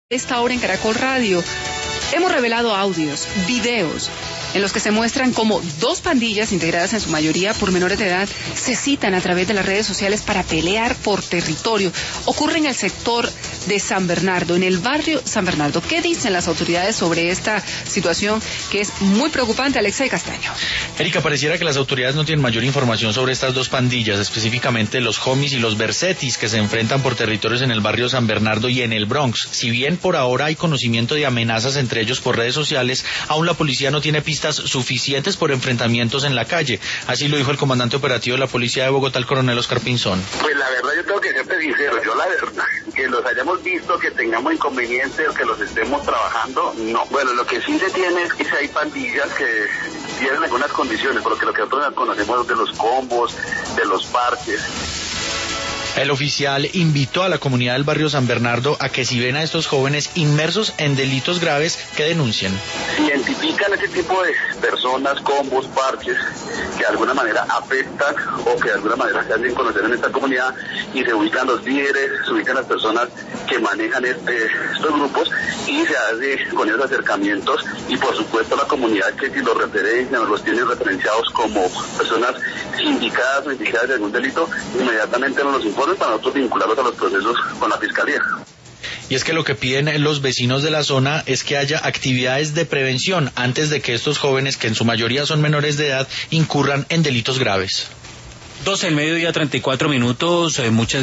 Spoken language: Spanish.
Esta hora en Caracol Radio hemos revelado audios, videos en los que se muestran cómo dos pandillas integradas en su mayoría por menores de edad se citan a través de las redes sociales para pelear por territorio. Ocurre en el sector de San Bernardo, en el barrio San Bernardo. ¿Qué dicen las autoridades sobre esta situación que es muy preocupante? Alexei Castaño. Erika, pareciera que las autoridades no tienen mayor información sobre estas dos pandillas, específicamente los Homies y los Versetis, que se enfrentan por territorios en el barrio San Bernardo y en el Bronx. Si bien por ahora hay conocimiento de amenazas entre ellos por redes sociales, aún la policía no tiene pistas suficientes por enfrentamientos en la calle. Así lo dijo el comandante operativo de la policía de Bogotá, el coronel Oscar Pinzón. Pues la verdad yo tengo que serte sincero, yo la verdad, que los hayamos visto, que tengamos inconvenientes, que los estemos trabajando, no. Bueno, lo que sí se tiene es que si hay pandillas que tienen algunas condiciones, porque lo que nosotros conocemos de los combos, de los parches. El oficial invitó a la comunidad del barrio San Bernardo a que si ven a estos jóvenes inmersos en delitos graves, que denuncien. Si identifican ese tipo de personas, combos, parches, que de alguna manera afectan o que de alguna manera se hacen conocer en esta comunidad y se ubican los líderes, se ubican las personas que manejan estos grupos y se hace con esos acercamientos y por supuesto la comunidad que si los referencian o los tiene referenciados como personas indicadas o indicadas de algún delito, inmediatamente nos los informan para nosotros vincularlos a los procesos con la Fiscalía. Y es que lo que piden los vecinos de la zona es que haya actividades de prevención antes de que estos jóvenes, que en su mayoría son menores de edad, incurran en delitos graves. 12 del mediodía, 34 minutos, muchas